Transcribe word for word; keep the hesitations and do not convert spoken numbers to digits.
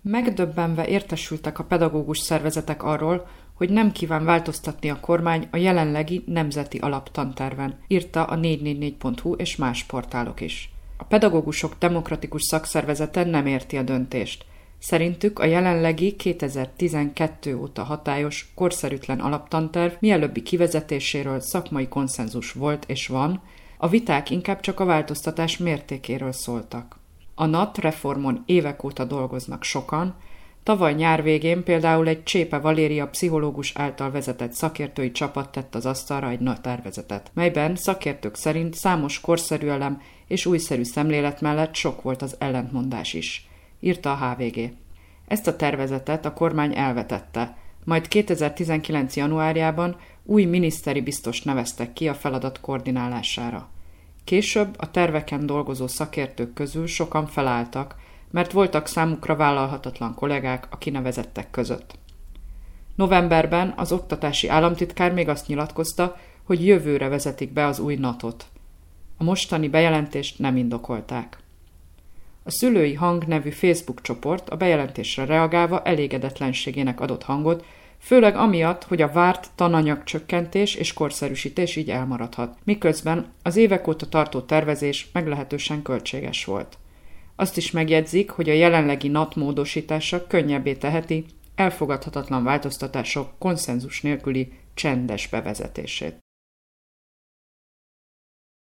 Megdöbbenve értesültek a pedagógus szervezetek arról, hogy nem kíván változtatni a kormány a jelenlegi nemzeti alaptanterven, írta a négy négy négy pont hu és más portálok is. A pedagógusok demokratikus szakszervezete nem érti a döntést. Szerintük a jelenlegi kétezer-tizenkettő óta hatályos, korszerűtlen alaptanterv mielőbbi kivezetéséről szakmai konszenzus volt és van, a viták inkább csak a változtatás mértékéről szóltak. A en á té reformon évek óta dolgoznak sokan, tavaly nyár végén például egy Csépe Valéria pszichológus által vezetett szakértői csapat tett az asztalra egy nagy tervezetet, melyben szakértők szerint számos korszerű elem és újszerű szemlélet mellett sok volt az ellentmondás is, írta a há vé gé. Ezt a tervezetet a kormány elvetette, majd kétezer-tizenkilenc januárjában új miniszteri biztost neveztek ki a feladat koordinálására. Később a terveken dolgozó szakértők közül sokan felálltak, mert voltak számukra vállalhatatlan kollégák a kinevezettek között. Novemberben az oktatási államtitkár még azt nyilatkozta, hogy jövőre vezetik be az új en á té-ot. A mostani bejelentést nem indokolták. A Szülői Hang nevű Facebook csoport a bejelentésre reagálva elégedetlenségének adott hangot, főleg amiatt, hogy a várt tananyagcsökkentés és korszerűsítés így elmaradhat, miközben az évek óta tartó tervezés meglehetősen költséges volt. Azt is megjegyzik, hogy a jelenlegi en á té módosítása könnyebbé teheti elfogadhatatlan változtatások konszenzus nélküli csendes bevezetését.